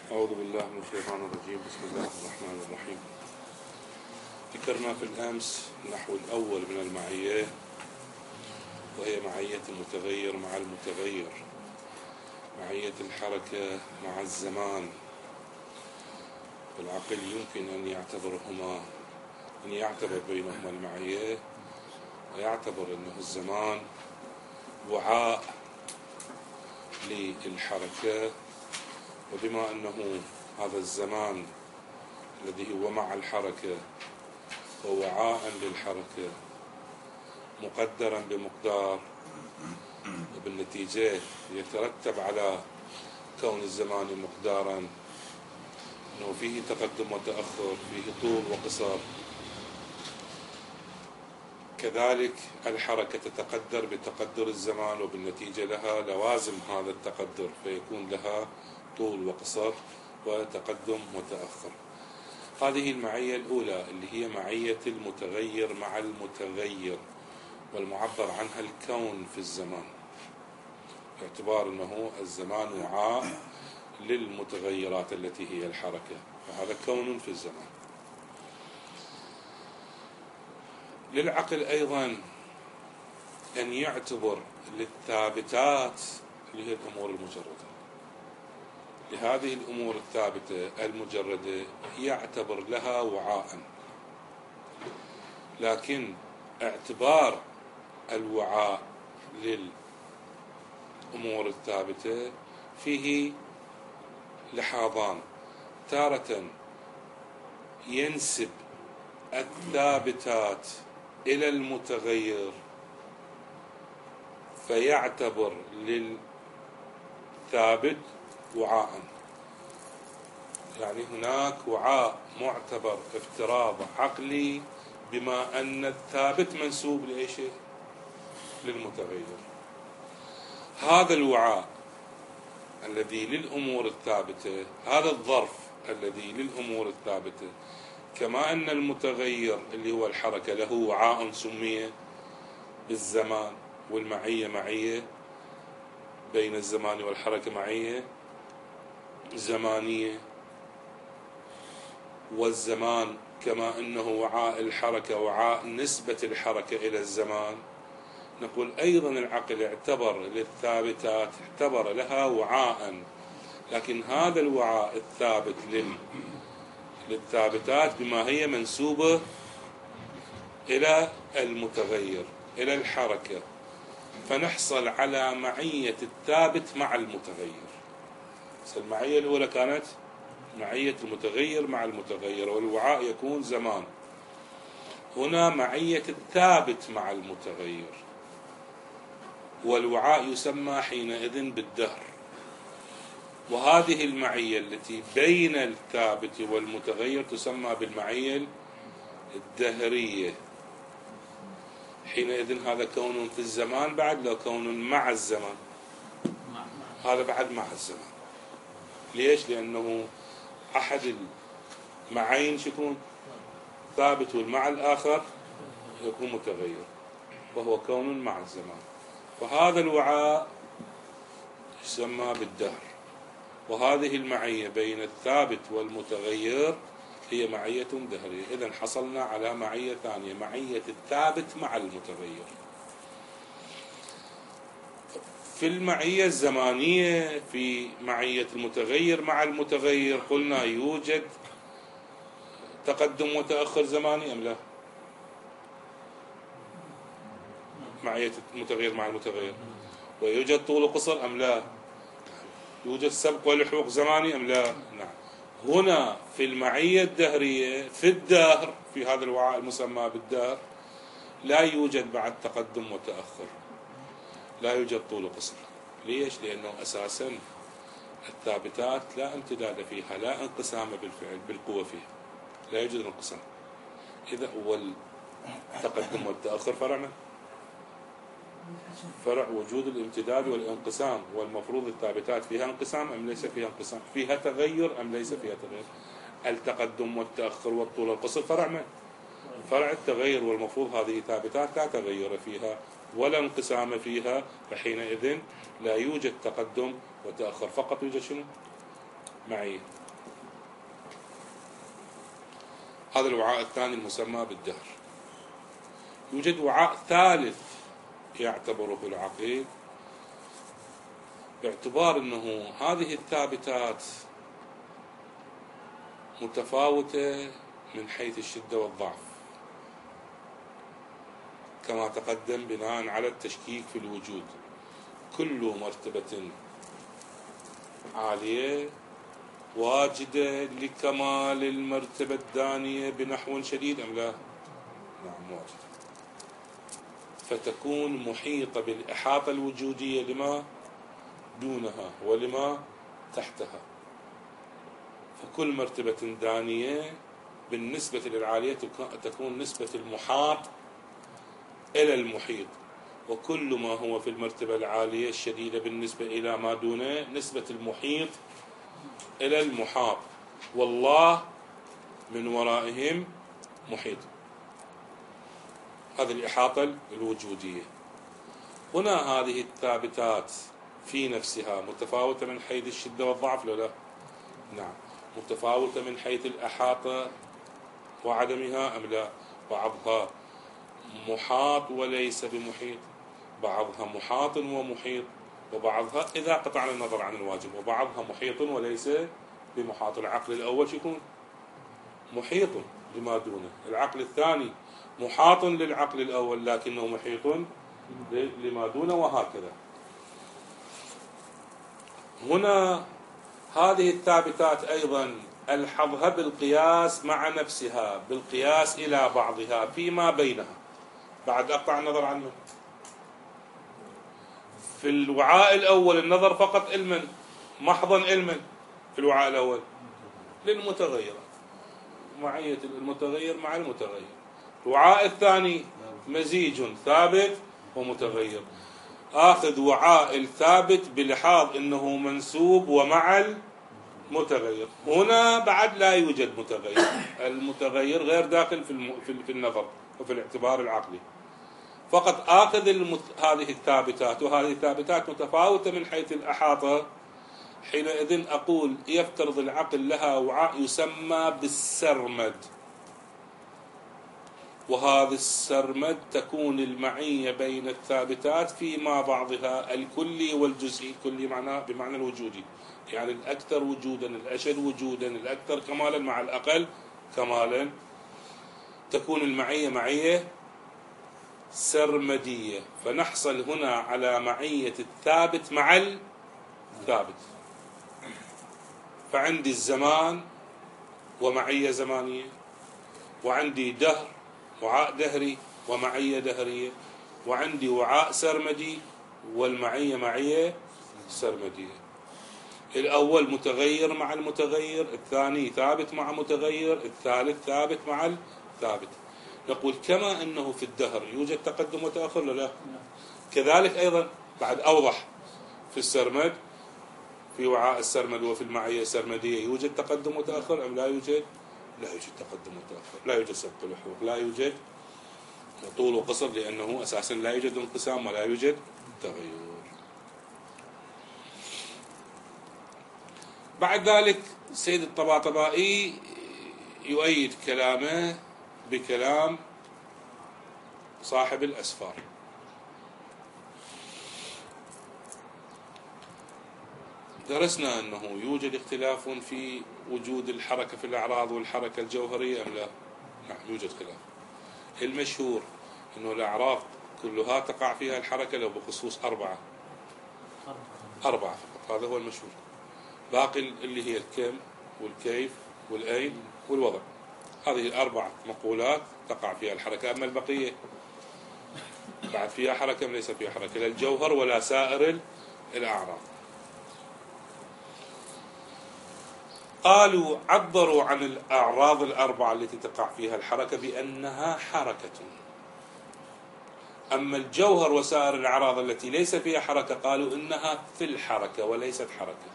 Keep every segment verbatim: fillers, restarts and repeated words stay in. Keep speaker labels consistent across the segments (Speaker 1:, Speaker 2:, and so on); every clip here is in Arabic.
Speaker 1: أعوذ بالله من الشيطان الرجيم. بسم الله الرحمن الرحيم. ذكرنا في الأمس النحو الأول من المعية، وهي معية المتغير مع المتغير، معية الحركة مع الزمان. العقل يمكن أن يعتبرهما أن يعتبر بينهما المعية، ويعتبر أنه الزمان وعاء للحركة، وبما أنه هذا الزمان الذي هو مع الحركة هو وعاء للحركة مقدرا بمقدار، وبالنتيجة يترتب على كون الزمان مقدارا أنه فيه تقدم وتأخر، فيه طول وقصر. كذلك الحركة تتقدر بتقدر الزمان، وبالنتيجة لها لوازم هذا التقدر، فيكون لها طول وقصر وتقدم وتأخر. هذه المعية الأولى اللي هي معية المتغير مع المتغير، والمعبر عنها الكون في الزمان، باعتبار أنه الزمان وعاء للمتغيرات التي هي الحركة، فهذا كون في الزمان. للعقل أيضا أن يعتبر للثابتات اللي هي الأمور المجردة، لهذه الأمور الثابتة المجردة يعتبر لها وعاء، لكن اعتبار الوعاء للأمور الثابتة فيه لحاظان. تارة ينسب الثابتات إلى المتغير فيعتبر للثابت وعاء، يعني هناك وعاء معتبر افتراض عقلي بما أن الثابت منسوب لأي شيء؟ للمتغير. هذا الوعاء الذي للأمور الثابتة، هذا الظرف الذي للأمور الثابتة، كما أن المتغير اللي هو الحركة له وعاء سمي بالزمان، والمعية معية بين الزمان والحركة معية زمانية، والزمان كما أنه وعاء الحركة وعاء نسبة الحركة إلى الزمان. نقول أيضا العقل اعتبر للثابتات اعتبر لها وعاء، لكن هذا الوعاء الثابت لل للثابتات بما هي منسوبة إلى المتغير إلى الحركة، فنحصل على معية الثابت مع المتغير. المعية الأولى كانت معية المتغير مع المتغير، والوعاء يكون زمان. هنا معية الثابت مع المتغير، والوعاء يسمى حينئذ بالدهر. وهذه المعية التي بين الثابت والمتغير تسمى بالمعية الدهرية. حينئذ هذا كون في الزمان بعد، لو كون مع الزمان، هذا بعد مع الزمان. ليش؟ لأنه أحد المعين يكون ثابت، والمع الآخر يكون متغير، وهو كون مع الزمان. وهذا الوعاء يسمى بالدهر. وهذه المعية بين الثابت والمتغير هي معية دهرية. إذن حصلنا على معية ثانية، معية الثابت مع المتغير. في المعية الزمانية، في معية المتغير مع المتغير، قلنا يوجد تقدم وتأخر زماني أم لا؟ معية المتغير مع المتغير. ويوجد طول وقصر أم لا؟ يوجد سبق ولحوق زماني أم لا؟ نعم. هنا في المعية الدهرية في الدهر، في هذا الوعاء المسمى بالدهر، لا يوجد بعد تقدم وتأخر، لا يوجد طول وقصر. ليش؟ لأنه أساسا الثابتات لا امتداد فيها، لا انقسام بالفعل بالقوة فيها، لا يوجد انقسام. إذا أول تقدم والتأخر فرعنا فرع وجود الامتداد والانقسام، والمفروض الثابتات فيها انقسام أم ليس فيها انقسام؟ فيها تغير أم ليس فيها تغير؟ التقدم والتأخر والطول والقصر فرع من؟ فرع التغير، والمفروض هذه ثابتات لا تغير فيها ولا انقسام فيها، فحينئذ لا يوجد تقدم وتأخر، فقط يوجد شنو؟ معية. هذا الوعاء الثاني المسمى بالدهر. يوجد وعاء ثالث يعتبره العقيل، باعتبار أنه هذه الثابتات متفاوتة من حيث الشدة والضعف، كما تقدم بناء على التشكيك في الوجود. كل مرتبة عالية واجدة لكمال المرتبة الدانية بنحو شديد أم لا؟ نعم واجدة، فتكون محيطة بالإحاطة الوجودية لما دونها ولما تحتها. فكل مرتبة دانية بالنسبة للعالية تكون نسبة المحاط إلى المحيط، وكل ما هو في المرتبة العالية الشديدة بالنسبة إلى ما دونه نسبة المحيط إلى المحاط، والله من ورائهم محيط. هذه الإحاطة الوجودية. هنا هذه الثابتات في نفسها متفاوتة من حيث الشدة والضعف لا لا؟ نعم متفاوتة من حيث الإحاطة وعدمها أم لا؟ بعضها محاط وليس بمحيط، بعضها محاط ومحيط، وبعضها إذا قطعنا النظر عن الواجب، وبعضها محيط وليس بمحاط. العقل الأول يكون محيط لما دونه، العقل الثاني محاط للعقل الأول لكنه محيط لما دونه، وهكذا. هنا هذه الثابتات أيضا ألحظها بالقياس مع نفسها، بالقياس إلى بعضها فيما بينها. بعد أقطع النظر عنه. في الوعاء الأول النظر فقط علما محضا علما، في الوعاء الأول للمتغيرات، معية المتغير مع المتغير. الوعاء الثاني مزيج ثابت ومتغير، آخذ وعاء الثابت بلحاظ أنه منسوب ومع المتغير. هنا بعد لا يوجد متغير، المتغير غير داخل في, الم... في النظر وفي الاعتبار العقلي، فقط آخذ المت... هذه الثابتات، وهذه الثابتات متفاوتة من حيث الأحاطة. حينئذ أقول يفترض العقل لها وعاء يسمى بالسرمد، وهذا السرمد تكون المعية بين الثابتات فيما بعضها الكلي والجزئي. الكلي معناه بمعنى الوجودي، يعني الأكثر وجودا الأشد وجودا الأكثر كمالا مع الأقل كمالا. تكون المعية معية سرمدية، فنحصل هنا على معية الثابت مع الثابت. فعندي الزمان ومعية زمانية، وعندي دهر وعاء دهري ومعية دهرية، وعندي وعاء سرمدي والمعية معية سرمدية. الأول متغير مع المتغير، الثاني ثابت مع متغير، الثالث ثابت مع الثابت. نقول كما أنه في الدهر يوجد تقدم وتأخر لا؟ كذلك أيضا بعد أوضح في السرمد، في وعاء السرمد وفي المعية السرمدية يوجد تقدم وتأخر أم لا يوجد؟ لا يوجد تقدم وتأخر، لا يوجد سبق لحوق، لا يوجد طول وقصر، لأنه أساسا لا يوجد انقسام ولا يوجد تغير. بعد ذلك السيد الطباطبائي يؤيد كلامه بكلام صاحب الأسفار. درسنا أنه يوجد اختلاف في وجود الحركة في الأعراض والحركة الجوهرية أم لا؟ نعم يوجد خلاف. المشهور أنه الأعراض كلها تقع فيها الحركة لو بخصوص أربعة أربعة فقط، هذا هو المشهور. باقي اللي هي الكم والكيف والأين والوضع، هذه الأربع مقولات تقع فيها الحركة. أما البقية بعد فيها حركة ليس فيها حركة، لا الجوهر ولا سائر الأعراض. قالوا عبروا عن الأعراض الأربعة التي تقع فيها الحركة بأنها حركة، أما الجوهر وسائر الأعراض التي ليس فيها حركة قالوا إنها في الحركة وليست حركة.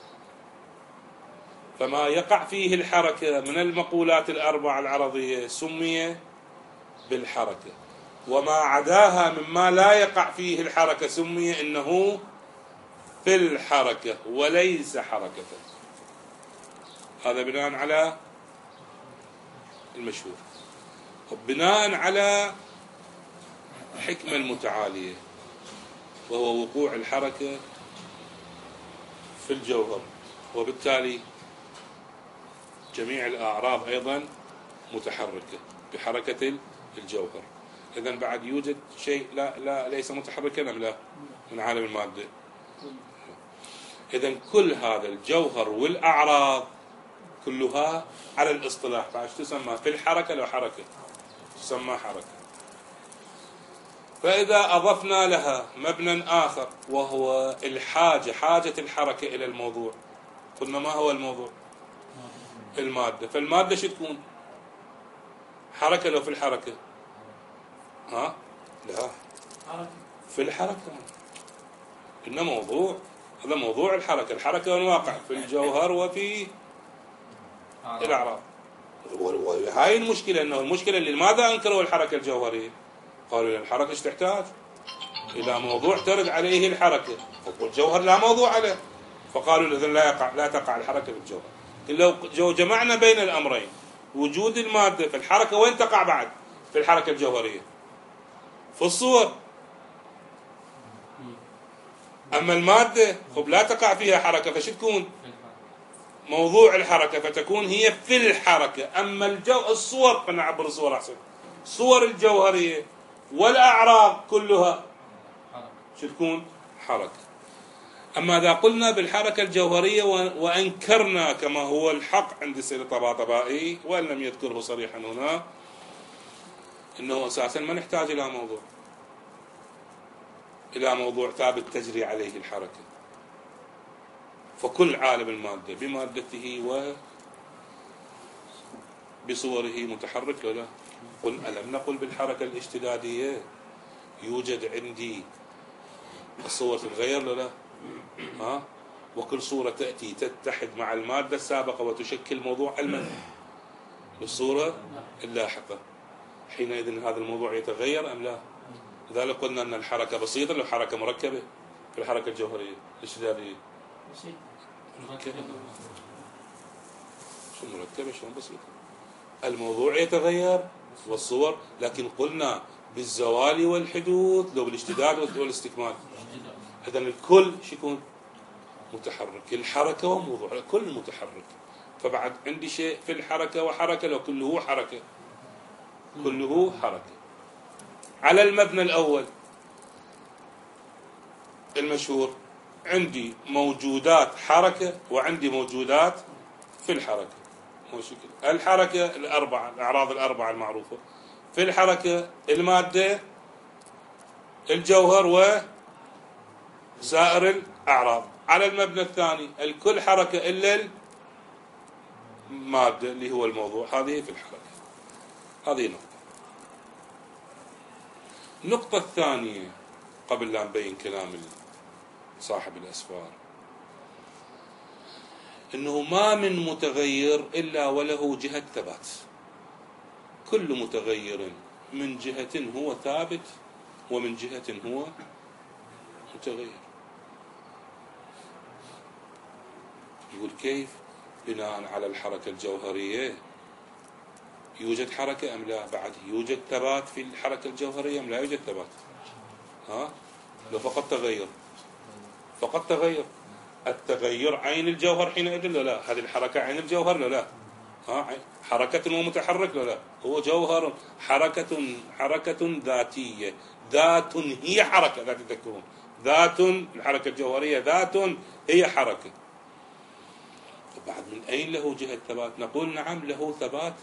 Speaker 1: فما يقع فيه الحركة من المقولات الأربعة العرضية سمي بالحركة، وما عداها مما لا يقع فيه الحركة سمي إنه في الحركة وليس حركة. هذا بناء على المشهور. بناء على الحكمة المتعالية، وهو وقوع الحركة في الجوهر، وبالتالي جميع الأعراض أيضا متحركة بحركة الجوهر. إذن بعد يوجد شيء لا لا ليس متحركا أم لا من عالم المادة؟ إذن كل هذا الجوهر والأعراض كلها على الاصطلاح بعد تسمى في الحركة لو حركة تسمى حركة. فإذا أضفنا لها مبنى آخر وهو الحاجة، حاجة الحركة إلى الموضوع، قلنا ما هو الموضوع؟ المادة. فالمادة شو تكون؟ حركة لو في الحركة؟ ها؟ لا، في الحركة. إنه موضوع، هذا موضوع الحركة. الحركة والواقع في الجوهر وفي الأعراض. وهاي المشكلة، إنه المشكلة اللي ماذا أنكروا الحركة الجوهرية؟ قالوا الحركة ايش تحتاج؟ إلى موضوع ترد عليه الحركة، والجوهر لا موضوع عليه، فقالوا إذن لا يقع لا تقع الحركة في الجوهر. لو جو جمعنا بين الأمرين، وجود المادة في الحركة، وين تقع بعد؟ في الحركة الجوهرية، في الصور. أما المادة خب لا تقع فيها حركة، فش تكون؟ موضوع الحركة، فتكون هي في الحركة. أما الجو الصور، خلينا نعبر الصور أحسن، صور الجوهرية والأعراض كلها شو تكون؟ حركة. أما إذا قلنا بالحركة الجوهرية وأنكرنا كما هو الحق عند السيد الطباطبائي، وإن لم يذكره صريحا هنا، إنه أساسا ما نحتاج إلى موضوع إلى موضوع ثابت تجري عليه الحركة. فكل عالم المادة بمادته وبصوره متحرك لو لا؟ قل ألم نقل بالحركة الاشتدادية يوجد عندي الصور تتغير لو لا؟ ها؟ وكل صورة تأتي تتحد مع المادة السابقة وتشكل موضوع المادة بالصورة اللاحقة. حينئذ هذا الموضوع يتغير أم لا؟ لذلك قلنا أن الحركة بسيطة لو حركة مركبة في الحركة الجوهرية الاشتدادية. مركبة. شو مركبة شو بسيطة؟ الموضوع يتغير والصور، لكن قلنا بالزوال والحدوث لو بالاشتداد والاستكمال. إذا الكل شو يكون؟ متحرك. الحركة وموضوع الكل متحرك. فبعد عندي شيء في الحركة وحركة لو كله حركة، كله حركة. على المبنى الأول المشهور، عندي موجودات حركة وعندي موجودات في الحركة. الحركة الأربعة، الأعراض الأربعة المعروفة. في الحركة المادة، الجوهر، وسائر الأعراض. على المبنى الثاني الكل حركة إلا المادة اللي هو الموضوع، هذه في الحركة. هذه نقطة. النقطة الثانية قبل لا نبين كلام صاحب الأسفار، إنه ما من متغير إلا وله جهة ثبات. كل متغير من جهة هو ثابت ومن جهة هو متغير. يقول كيف؟ بناء على الحركة الجوهرية يوجد حركة أم لا؟ بعد يوجد ثبات في الحركة الجوهرية أم لا يوجد ثبات؟ ها؟ لو فقط تغير، فقط تغير. التغير عين الجوهر حينئذ لا لا؟ هذه الحركة عين الجوهر لا لا؟ ها؟ حركة ومتحرك لا لا؟ هو جوهر، حركة حركة ذاتية، ذات هي حركة، ذات تذكرون، ذات الحركة الجوهرية ذات هي حركة. بعد من أين له جهة ثبات؟ نقول نعم له ثبات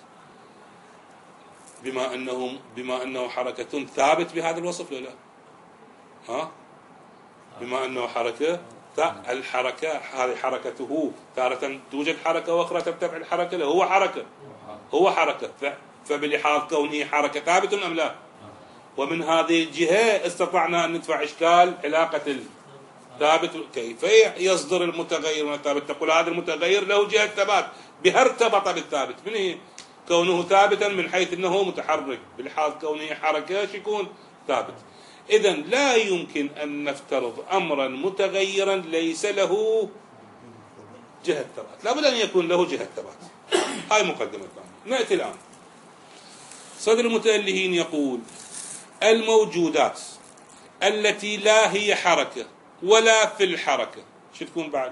Speaker 1: بما أنه بما أنه حركة ثابت بهذا الوصف لا لا؟ ها؟ بما أنه حركة، الحركة هذه حركته تارة توجد حركة وأخرى تتبع الحركة له، هو حركة، هو حركة. فبلحاظ كونه حركة ثابت أم لا؟ ومن هذه الجهة استطعنا أن ندفع إشكال علاقة الثابت. كيف يصدر المتغير من الثابت؟ تقول هذا المتغير له جهة ثبات، بها ارتبط بالثابت. من هي؟ كونه ثابتا من حيث أنه متحرك، بلحاظ كونه حركة يكون ثابت. إذن لا يمكن أن نفترض أمرا متغيرا ليس له جهة ثبات، لابد أن يكون له جهة ثبات. هاي مقدمة ثانية. نأتي الآن صدر المتألهين يقول الموجودات التي لا هي حركة ولا في الحركة شو تكون بعد؟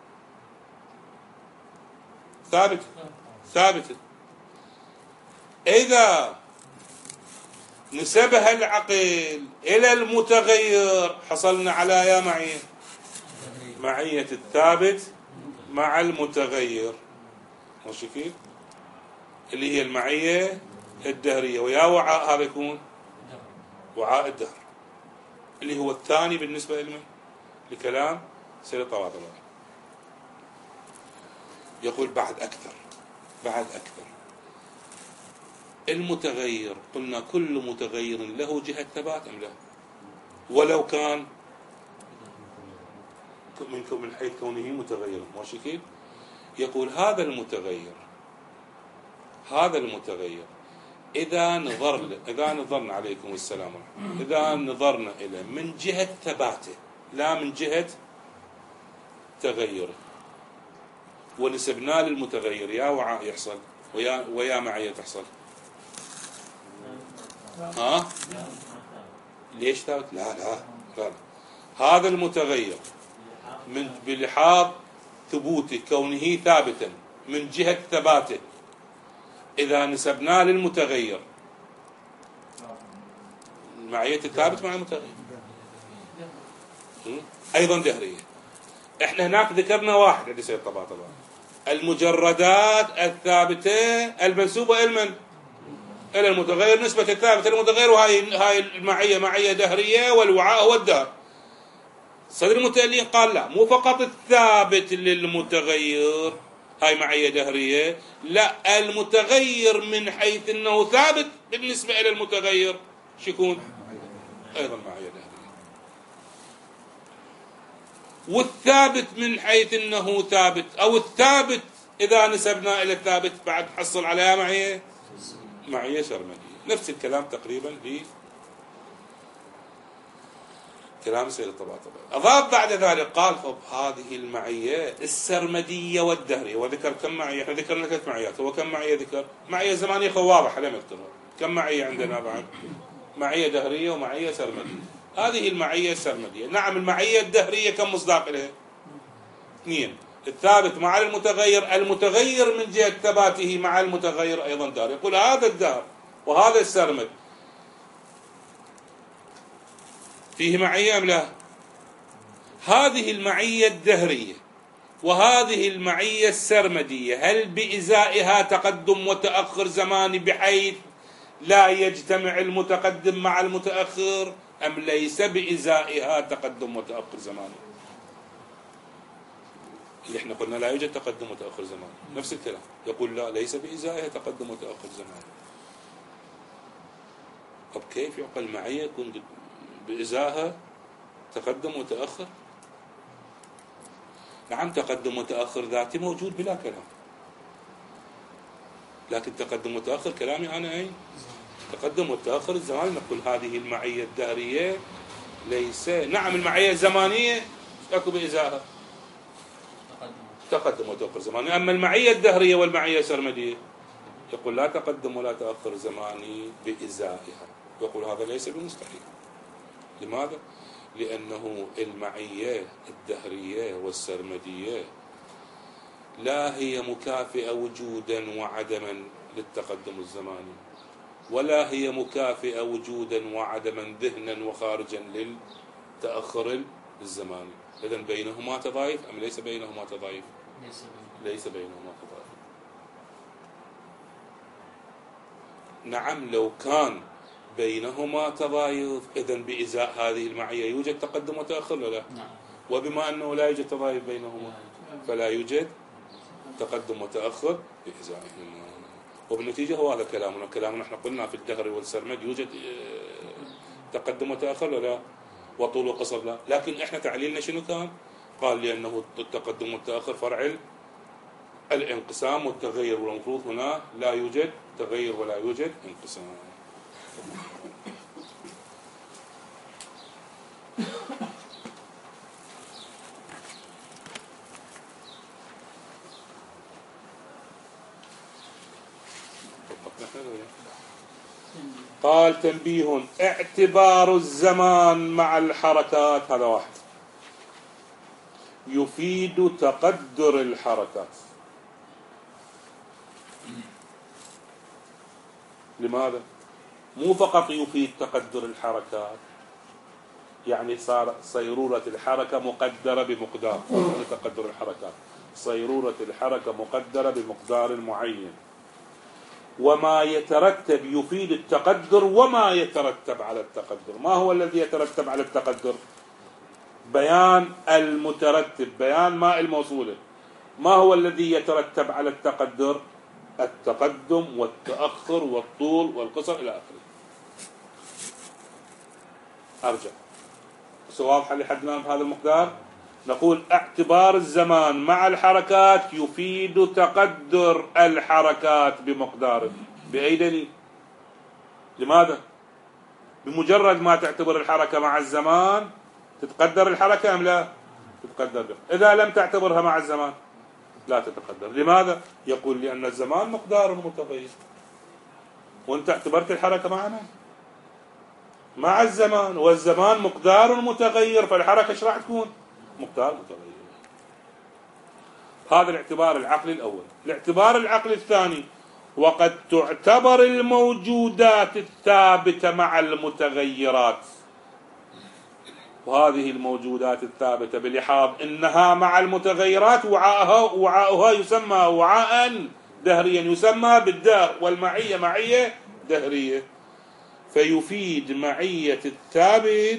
Speaker 1: ثابتة ثابتة. إذا نسبها العقل إلى المتغير حصلنا على يا معية معية الثابت مع المتغير، ماشي كيف؟ اللي هي المعية الدهرية، ويا وعاء هذا يكون وعاء الدهر اللي هو الثاني بالنسبة لمن؟ لكلام سيد الطباطبائي. يقول بعد أكثر بعد أكثر المتغير قلنا كل متغير له جهة ثبات أم لا؟ ولو كان من من حيث كونه متغيرا، ماشي كيف؟ يقول هذا المتغير هذا المتغير إذا نظر إذا نظرنا عليكم السلام إذا نظرنا إلى من جهة ثباته لا من جهة تغيره ونسبناه للمتغير، يا وعاء يحصل ويا ويا معية تحصل. ها؟ ليش ثابت؟ لا لا لا. هذا المتغير من بلحاظ ثبوته كونه ثابتا من جهة ثباته إذا نسبناه للمتغير معية الثابت مع المتغير أيضا دهرية. إحنا هناك ذكرنا واحد عند سيد الطباطبائي المجردات الثابتة المنسوبة إلى من؟ إلى المتغير، نسبة الثابت المتغير، وهاي هاي المعية معية دهرية والوعاء هو الدهر. صدر المتألهين قال لا، مو فقط الثابت للمتغير هاي معية دهرية، لا المتغير من حيث انه ثابت بالنسبة الى المتغير شو يكون؟ ايضا معية دهرية. والثابت من حيث انه ثابت او الثابت اذا نسبنا الى الثابت بعد حصل عليها معية معية سرمدية. نفس الكلام تقريبا في كلام سيد الطباطبائي. أضاف بعد ذلك قال طب هذه المعية السرمدية والدهرية، وذكر كم معية؟ احنا ذكرنا ثلاث معيات، هو كم معية ذكر؟ معية زمانية واضحة لم يذكرها. كم معية عندنا بعد؟ معية دهرية ومعية سرمدية. هذه المعية السرمدية. نعم المعية الدهرية كم مصداق لها؟ اثنين، الثابت مع المتغير، المتغير من جهة ثباته مع المتغير أيضا دهر. يقول هذا الدهر وهذا السرمد فيه معية أم لا؟ هذه المعية الدهرية وهذه المعية السرمدية هل بإزائها تقدم وتأخر زماني بحيث لا يجتمع المتقدم مع المتأخر أم ليس بإزائها تقدم وتأخر زماني؟ اللي احنا قلنا لا يوجد تقدم وتأخر زماني، نفس الكلام. يقول لا، ليس بإزائها تقدم وتأخر زماني. طب كيف يعقل معية يكون بإزاها تقدم وتأخر؟ نعم تقدم وتأخر ذاتي موجود بلا كلام، لكن تقدم وتأخر كلامي أنا أين؟ تقدم وتأخر الزماني. نقول هذه المعية الدهرية ليس، نعم المعية الزمانية أكو بإزاها تقدم وتأخر زماني، أما المعية الدهرية والمعية السرمدية يقول لا تقدم ولا تأخر زماني بإزائها. يقول هذا ليس بمستحيل. لماذا؟ لأنه المعية الدهرية والسرمدية لا هي مكافئة وجودا وعدما للتقدم الزماني، ولا هي مكافئة وجودا وعدما ذهنا وخارجا للتأخر الزماني. إذن بينهما تضايف أم ليس بينهما تضايف؟ ليس بينهما تضايف. نعم لو كان بينهما تضايف إذن بإزاء هذه المعية يوجد تقدم وتأخر ولا لا؟ وبما أنه لا يوجد تضايف بينهما فلا يوجد تقدم وتأخر بإزائهما. وبالنتيجة هو هذا كلامنا. كلامنا احنا قلنا في الدهر والسرمد يوجد تقدم وتأخر ولا؟ وطول وقصر لا. لكن احنا تعليلنا شنو كان؟ قال لأنه التقدم والتأخر فرع الانقسام والتغير، والمفروض هنا لا يوجد تغير ولا يوجد انقسام. قال تنبيه: اعتبار الزمان مع الحركات هذا واحد يفيد تقدر الحركات. لماذا؟ مو فقط يفيد تقدر الحركات، يعني صار صيرورة الحركة مقدرة بمقدار، هذا تقدر الحركات، صيرورة الحركة مقدرة بمقدار معين، وما يترتب يفيد التقدر وما يترتب على التقدر. ما هو الذي يترتب على التقدر؟ بيان المترتب، بيان ماء الموصولة. ما هو الذي يترتب على التقدر؟ التقدم والتأخر والطول والقصر إلى آخره. أرجع واضحة لحد الآن بهذا المقدار. نقول اعتبار الزمان مع الحركات يفيد تقدر الحركات بمقداره. بأي دليل؟ لماذا؟ بمجرد ما تعتبر الحركة مع الزمان تتقدر الحركة أم لا؟ تتقدر. إذا لم تعتبرها مع الزمان لا تتقدر. لماذا؟ يقول لأن الزمان مقدار متغير، وانت اعتبرت الحركة معنا مع الزمان، والزمان مقدار متغير، فالحركة ايش راح تكون؟ مقدار متغير. هذا الاعتبار العقلي الأول. الاعتبار العقلي الثاني: وقد تعتبر الموجودات الثابتة مع المتغيرات. وهذه الموجودات الثابتة بلحاظ إنها مع المتغيرات وعاءها وعاؤها يسمى وعاء دهريا، يسمى بالدهر، والمعية معية دهرية. فيفيد معية الثابت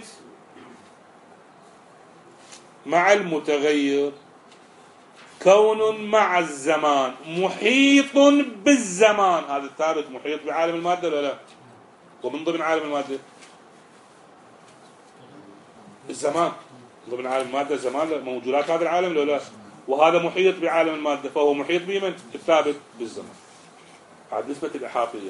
Speaker 1: مع المتغير كون مع الزمان محيط بالزمان. هذا الثابت محيط بعالم المادة ولا لا؟ ومن ضمن عالم المادة الزمان، من ضمن عالم المادة الزمان موجودات هذا العالم ولا لا؟ وهذا محيط بعالم المادة، فهو محيط بمن؟ الثابت بالزمان. بعد نسبة الإحاطية.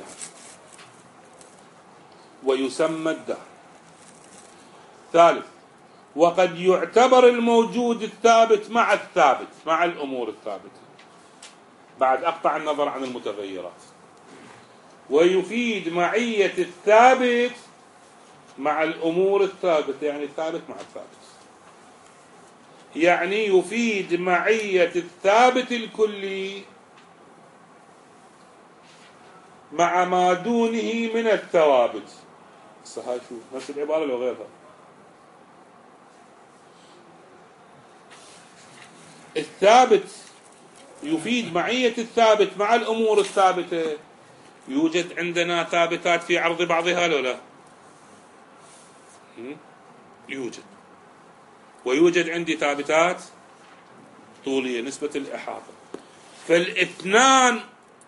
Speaker 1: ويسمى الدهر. ثالث: وقد يعتبر الموجود الثابت مع الثابت، مع الأمور الثابتة، بعد أقطع النظر عن المتغيرات. ويفيد معية الثابت مع الأمور الثابتة، يعني الثابت مع الثابت، يعني يفيد معية الثابت الكلي مع ما دونه من الثوابت. هاي شو نفس العبارة لو غيرها. الثابت يفيد معية الثابت مع الأمور الثابتة. يوجد عندنا ثابتات في عرض بعضها لو لا؟ يوجد. ويوجد عندي ثابتات طولية نسبة الإحاطة. فالاثنان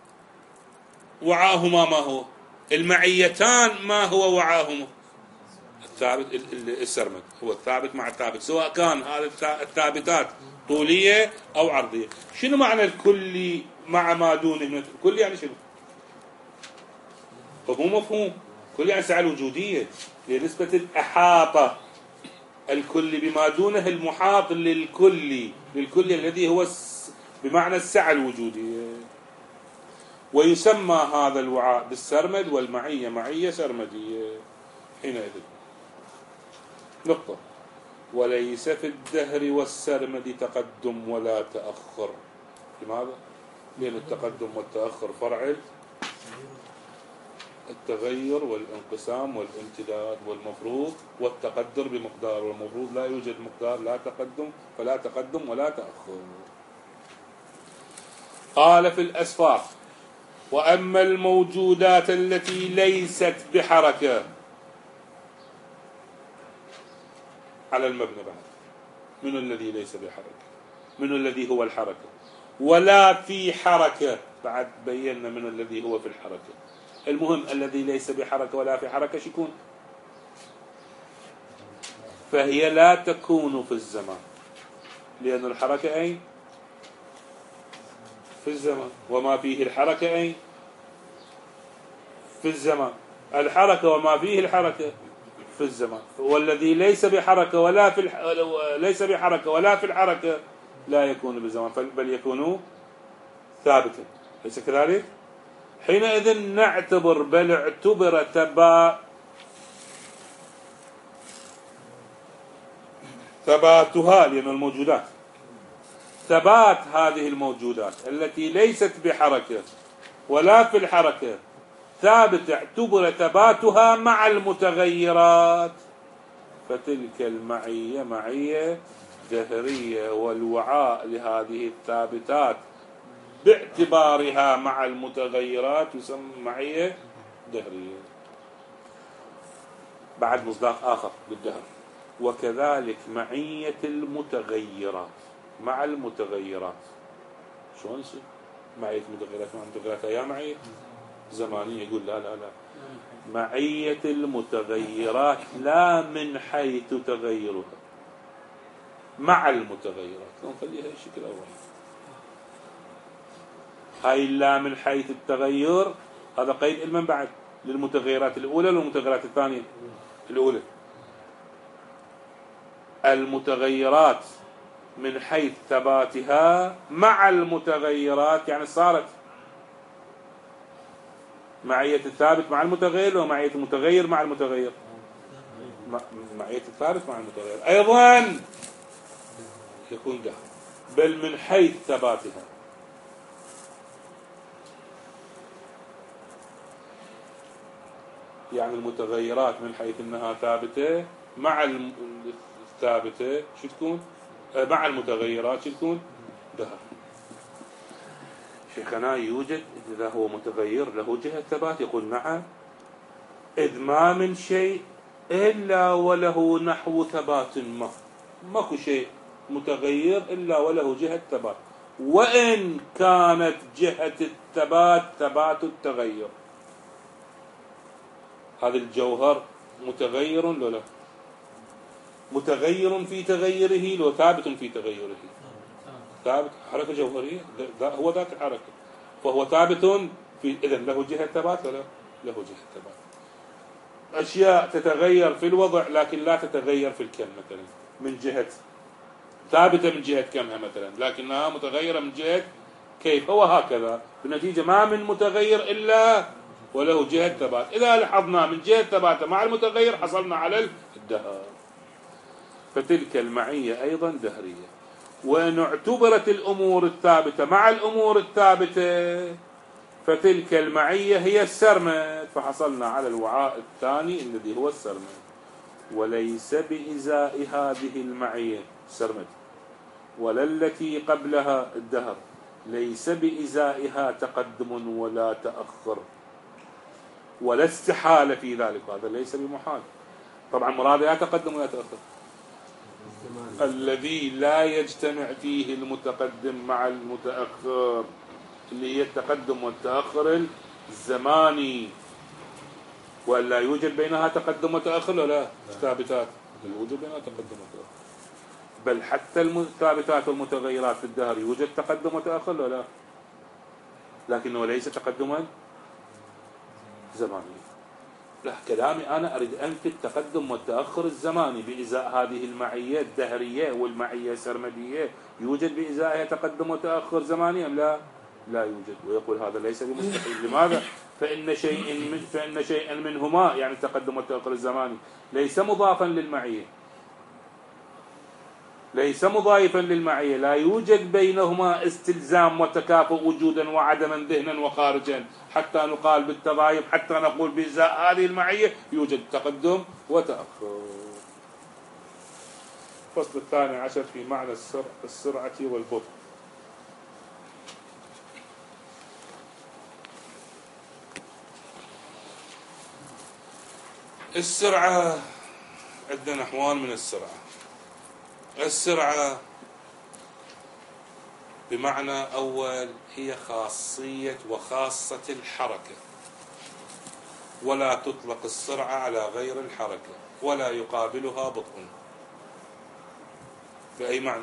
Speaker 1: وعاهما ما هو؟ المعيتان ما هو وعاهما؟ الثابت السرمد هو الثابت مع الثابت، سواء كان هذه الثابتات طولية أو عرضية. شنو معنى الكلي مع ما دونه من الكلي؟ يعني شنو؟ فهو مفهوم. كلي يعني السعة الوجودية لنسبة الإحاطة. الكلي بما دونه المحاط للكلي، للكلي الذي هو بمعنى السعة الوجودية. ويسمى هذا الوعاء بالسرمد، والمعية معية سرمدية. حينئذ نقطة: وليس في الدهر والسرمد تقدم ولا تأخر. لماذا؟ لأن التقدم والتأخر فرع التغير والانقسام والامتداد، والمفروض والتقدر بمقدار، والمفروض لا يوجد مقدار لا تقدم، فلا تقدم ولا تأخر. قال في الأسفار: وأما الموجودات التي ليست بحركة، على المبنى بعد، من الذي ليس بحركة؟ من الذي هو الحركة؟ ولا في حركة، بعد بينا من الذي هو في الحركة. المهم الذي ليس بحركة ولا في حركة شكون؟ فهي لا تكون في الزمان، لأن الحركة أين؟ في الزمان. وما فيه الحركة أين؟ في الزمان. الحركة وما فيه الحركة في الزمان. والذي ليس بحركة ولا في الح... ليس بحركة ولا في الحركة لا يكون بالزمان، بل يكون ثابتا. ليس كذلك؟ حينئذ نعتبر بل اعتبر تبا ثباتها، لأن الموجودات ثبات هذه الموجودات التي ليست بحركة ولا في الحركة ثابت، اعتبر ثباتها مع المتغيرات، فتلك المعية معية دهرية، والوعاء لهذه الثابتات باعتبارها مع المتغيرات يسمى معية دهرية. بعد مصداق آخر للدهر: وكذلك معية المتغيرات مع المتغيرات. شلون يصير معية المتغيرات مع المتغيرات؟ يا معية زمانية. يقول لا لا لا، معية المتغيرات لا من حيث تغيرها مع المتغيرات. نخليها الشكل الأول. هاي لا من حيث التغير هذا قيد المن بعد للمتغيرات الأولى والمتغيرات الثانية. الأولى المتغيرات من حيث ثباتها مع المتغيرات، يعني صارت معية الثابت مع المتغير ومعية المتغير مع المتغير. معية الثابت مع المتغير أيضا يكون ده بل من حيث ثباتها، يعني المتغيرات من حيث انها ثابته مع الثابته شو تكون مع المتغيرات شو تكون دهر. شيخنا يوجد اذا هو متغير له جهه ثبات، يقول نعم، اذ ما من شيء الا وله نحو ثبات ما، ماكو شيء متغير الا وله جهه ثبات، وان كانت جهه الثبات ثبات التغير. هذا الجوهر متغير لو لا؟ متغير في تغيره لو ثابت في تغيره؟ ثابت، حركة جوهرية، هو ذات الحركة، فهو ثابت في، إذن له جهة ثبات ولا له جهة ثبات. أشياء تتغير في الوضع لكن لا تتغير في الكم، مثلا من جهة ثابتة من جهة كمها مثلا، لكنها متغيرة من جهة كيف، هو هكذا بالنتيجة ما من متغير إلا وله جهة ثبات. إذا لاحظنا من جهة ثباته مع المتغير حصلنا على الدهر، فتلك المعية أيضا دهرية. وإن اعتبرت الأمور الثابتة مع الأمور الثابتة فتلك المعية هي السرمد، فحصلنا على الوعاء الثاني الذي هو السرمد. وليس بإزاء هذه المعية السرمد ولا التي قبلها الدهر، ليس بإزائها تقدم ولا تأخر ولا استحالة في ذلك، هذا ليس بمحال. طبعا مرادها تقدم ولا تأخر، الذي لا يجتمع فيه المتقدم مع المتأخر، اللي هي التقدم والتأخر الزماني، ولا يوجد بينها تقدم وتأخر ولا ثابتات، يوجد بينها تقدم وتأخر. بل حتى الثابتات والمتغيرات في الدهر يوجد تقدم وتأخر ولا، لكنه ليس تقدما زماني. لا، كلامي أنا أريد أنفي التقدم والتأخر الزماني بإزاء هذه المعية الدهرية والمعية السرمدية. يوجد بإزائها تقدم وتأخر زماني أم لا؟ لا يوجد. ويقول هذا ليس بمستحيل. لماذا؟ فإن شيء من فإن شيئا منهما، يعني التقدم والتأخر الزماني، ليس مضافا للمعية، ليس مضايفا للمعية، لا يوجد بينهما استلزام وتكافؤ وجودا وعدما ذهنا وخارجا حتى نقال بالتضايف، حتى نقول بإزاء هذه المعية يوجد تقدم وتأخر. الفصل الثاني عشر في معنى السرعة والبطء. السرعة عندنا أحوال من السرعة. السرعة بمعنى أول هي خاصية وخاصة الحركة، ولا تطلق السرعة على غير الحركة، ولا يقابلها بطء. بأي معنى؟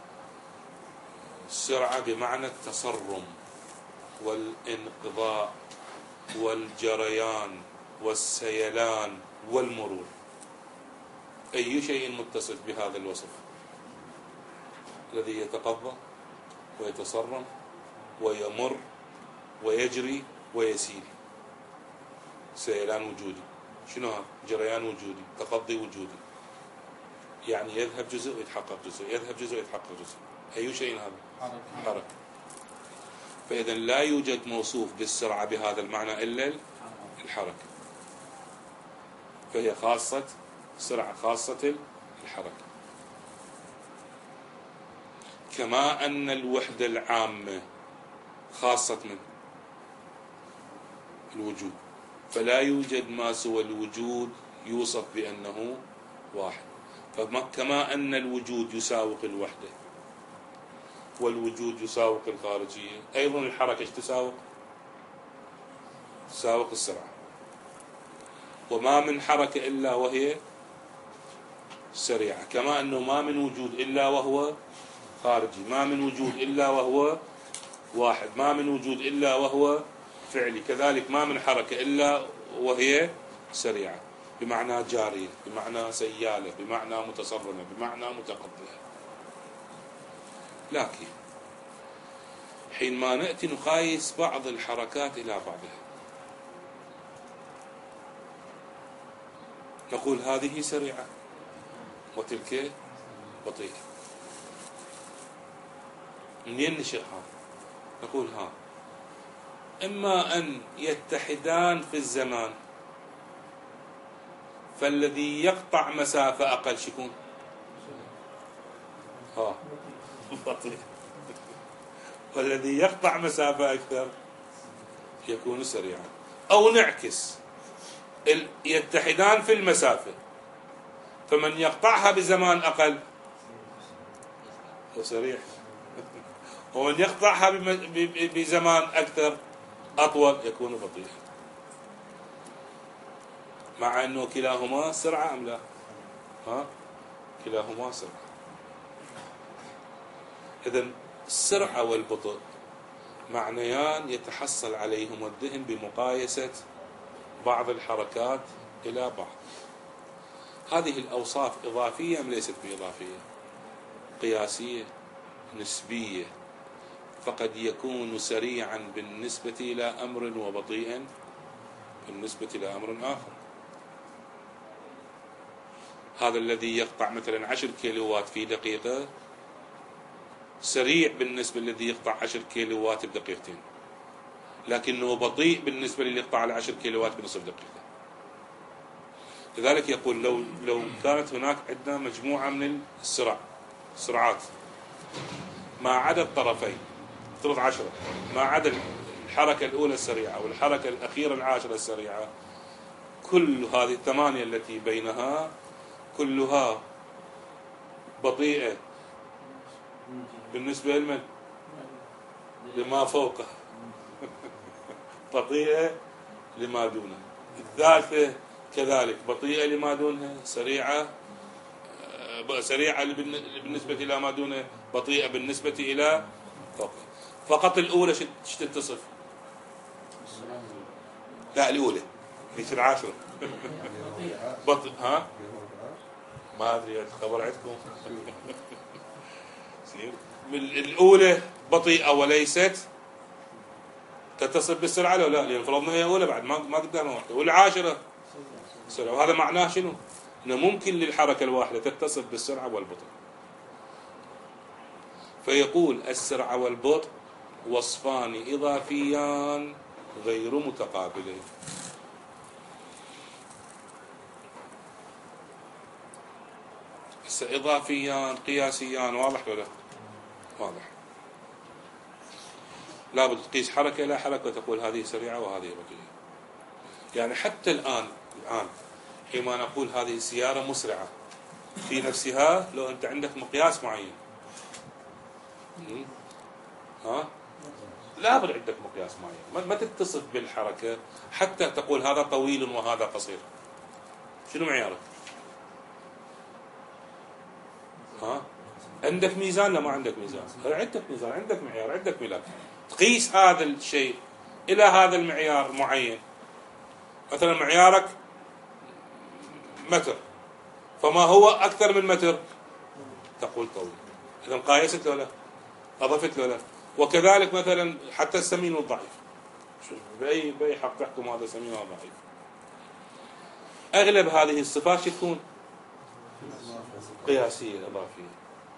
Speaker 1: السرعة بمعنى التصرم والانقضاء والجريان والسيلان والمرور. أي شيء متصف بهذا الوصف الذي يتقضى ويتصرم ويمر ويجري ويسيل، سيلان وجودي. شنو هذا؟ جريان وجودي، تقضي وجودي، يعني يذهب جزء ويتحقق جزء، يذهب جزء ويتحقق جزء. أي شيء هذا؟ حركة. فإذا لا يوجد موصوف بالسرعة بهذا المعنى إلا الحركة، فهي خاصة سرعة، خاصة الحركة. كما أن الوحدة العامة خاصة من الوجود، فلا يوجد ما سوى الوجود يوصف بأنه واحد. فكما أن الوجود يساوق الوحدة والوجود يساوق الخارجية، أيضا الحركة ايش تساوق؟ تساوق السرعة. وما من حركة إلا وهي سريعة، كما أنه ما من وجود إلا وهو خارجي، ما من وجود إلا وهو واحد، ما من وجود إلا وهو فعلي، كذلك ما من حركة إلا وهي سريعة، بمعنى جارية، بمعنى سيالة، بمعنى متصرمة، بمعنى متقطعة. لكن حينما نأتي نقايس بعض الحركات إلى بعضها نقول هذه سريعة وتلك بطيئة. منين نشأ هذا؟ نقول ها إما أن يتحدان في الزمان، فالذي يقطع مسافة أقل شكون؟ ها بطيء، والذي يقطع مسافة أكثر يكون سريعا. أو نعكس، يتحدان في المسافة، فمن يقطعها بزمان أقل هو سريع، ومن يقطعها بزمان أكثر أطول يكون بطيئا، مع أنه كلاهما سرعة أم لا؟ ها؟ كلاهما سرعة. إذن السرعة والبطء معنيان يتحصل عليهما الذهن بمقايسة بعض الحركات إلى بعض. هذه الأوصاف إضافية أم ليست بإضافية؟ قياسية، نسبية، فقد يكون سريعا بالنسبة إلى أمر وبطيئا بالنسبة إلى أمر آخر. هذا الذي يقطع مثلا عشر كيلووات في دقيقة سريع بالنسبة للذي يقطع عشر كيلووات بدقيقتين، لكنه بطيء بالنسبة للي يقطع العشر كيلووات بنصف دقيقة. لذلك يقول لو لو كانت هناك عندنا مجموعة من السرع سرعات ما عدا الطرفين، افترض عشرة، ما عدا الحركة الأولى السريعة والحركة الأخيرة العاشرة السريعة، كل هذه الثمانية التي بينها كلها بطيئة بالنسبة لمن؟ لما فوقه بطيئة لما دونه. الثالثة كذلك بطيئة لما دونها، سريعة سريعة بالنسبة إلى ما دونه، بطيئة بالنسبة إلى فوقه. فقط الأولى ايش تتصف؟ لا الأولى ليش العاشرة بطيء. ها ما أدري الخبر عندكم الأولى بطيئة وليست تتصف بالسرعة لو لا، لأن فرضنا هي أولى بعد ما ما قدامها واحدة، والعاشرة سرعة. وهذا معناه شنو؟ إنه ممكن للحركة الواحدة تتصف بالسرعة والبطء. فيقول السرعة والبطء وصفان إضافيان غير متقابلين. إضافيان قياسيان، واضح ولا؟ واضح. لابد تقيس حركة إلى حركة وتقول هذه سريعة وهذه بطيئة. يعني حتى الآن الآن حينما نقول هذه سيارة مسرعة في نفسها، لو أنت عندك مقياس معين، ها لابد عندك مقياس معين، ما تتصف بالحركة حتى تقول هذا طويل وهذا قصير. شنو معيارك؟ ها عندك ميزان؟ لا ما عندك ميزان. عندك ميزان، عندك معيار، عندك ملاك، تقيس هذا الشيء إلى هذا المعيار معين. مثلا معيارك متر، فما هو أكثر من متر تقول طويل. إذا قايست له لا، أضفت له لا. وكذلك مثلا حتى السمين والضعيف، بأي بأي حق تحكم هذا سمين وهذا ضعيف؟ أغلب هذه الصفات تكون قياسية إضافية.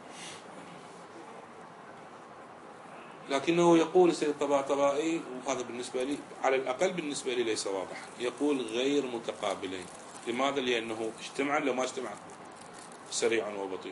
Speaker 1: لكنه يقول السيد الطباطبائي، وهذا بالنسبة لي على الأقل بالنسبة لي ليس واضح، يقول غير متقابلين. لماذا؟ لأنه اجتمعا لو ما اجتمعا سريعا وبطيئا.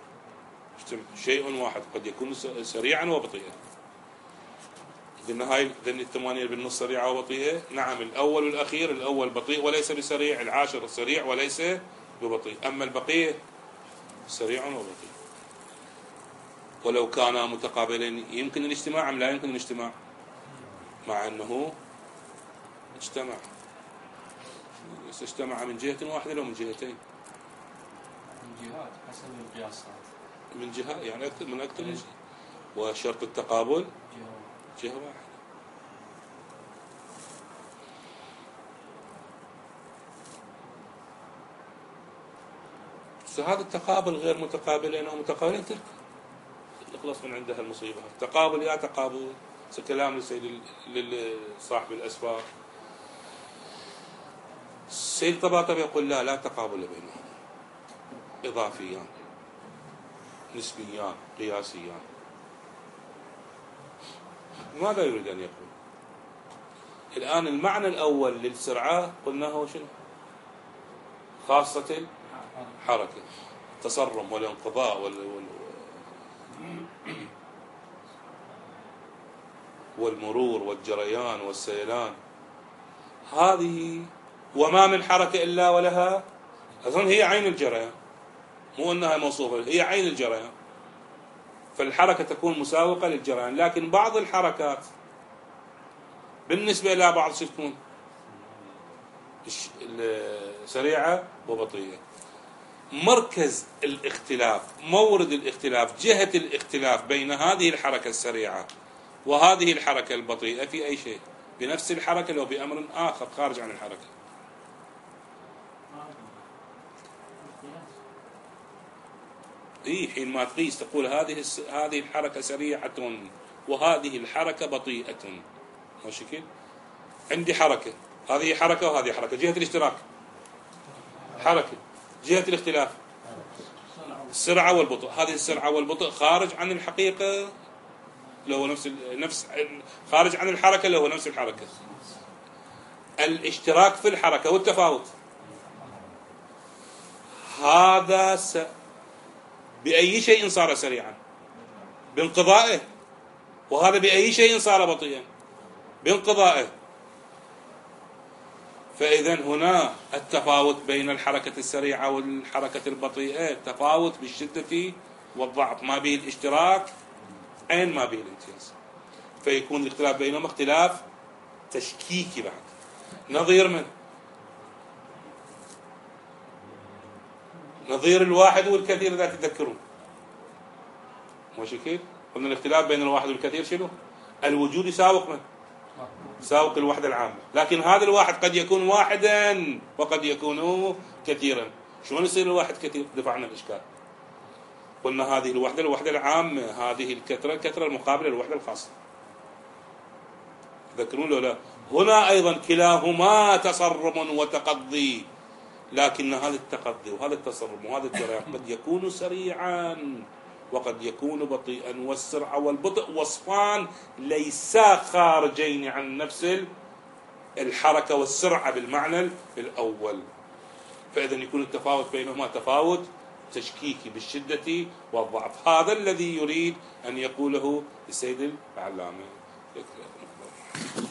Speaker 1: شيء واحد قد يكون سريعا وبطيئا. قلنا هاي ذن الثمانية بالنص سريعة وبطيئة. نعم، الأول والأخير، الأول بطيء وليس بسريع، العاشر سريع وليس ببطيء، أما البقية سريع وبطيء. ولو كانا متقابلين يمكن الاجتماع أم لا يمكن الاجتماع؟ مع أنه اجتمع، بس اجتمع من جهة واحدة لو من جهتين؟
Speaker 2: من جهات حسب القياسات،
Speaker 1: من جهة يعني أكثر من أكثر من جهة. وشرط التقابل جهة واحدة. هذا التقابل غير متقابلين أو متقابلين ترك نخلص من عندها المصيبة. التقابل يا تقابل، كلام السيد صاحب الأسفار السيد الطباطبائي يقول لا لا تقابل بينهم، إضافيان نسبيان قياسيان. ماذا يريد أن يقول؟ الآن المعنى الأول للسرعة قلناه شنو؟ خاصة الحركة، التصرم والانقضاء وال... والمرور والجريان والسيلان. هذه وما من حركة إلا ولها، أظن هي عين الجريان، مو أنها موصوفة، هي عين الجريان. فالحركة تكون مساوقة للجريان، لكن بعض الحركات بالنسبة إلى بعض تكون سريعة وبطيئة. مركز الاختلاف، مورد الاختلاف، جهة الاختلاف بين هذه الحركة السريعة وهذه الحركة البطيئة في أي شيء؟ بنفس الحركة لو بأمر آخر خارج عن الحركة. إيه، حين ما تقيس تقول هذه هذه الحركة سريعة وهذه الحركة بطيئة، ماشي كده؟ عندي حركة، هذه حركة وهذه حركة، جهة الاشتراك حركة، جهة الاختلاف السرعة والبطء. هذه السرعة والبطء خارج عن الحقيقة اللي هو نفس نفس خارج عن الحركة اللي هو نفس الحركة. الاشتراك في الحركة والتفاوت هذا س... بأي شيء صار سريعا؟ بانقضائه. وهذا بأي شيء صار بطيئا؟ بانقضائه. فإذا هنا التفاوت بين الحركة السريعة والحركة البطيئة تفاوت بالشدة والضعف، ما به الاشتراك عين ما به الامتياز. فيكون الاختلاف بينهم اختلاف تشكيكي بعد. نظير من؟ نظير الواحد والكثير إذا تتذكرون، ماشي كيف؟ قلنا الاختلاف بين الواحد والكثير شنو؟ الوجود يساوق من؟ يساوق الوحدة العامة. لكن هذا الواحد قد يكون واحدا وقد يكون كثيرا. شلون يصير الواحد كثير؟ دفعنا الإشكال. قلنا هذه الوحدة الوحدة العامة، هذه الكثرة الكثرة المقابلة للوحدة الخاصة. تذكرون لو لا؟ هنا أيضا كلاهما تصرم وتقضي، لكن هذا التقضي وهذا التصرم وهذا الجريان قد يكون سريعا وقد يكون بطيئا. والسرعة والبطء وصفان ليسا خارجين عن نفس الحركة والسرعة بالمعنى الأول. فإذا يكون التفاوت بينهما تفاوت تشكيكي بالشدة والضعف. هذا الذي يريد أن يقوله السيد العلامة.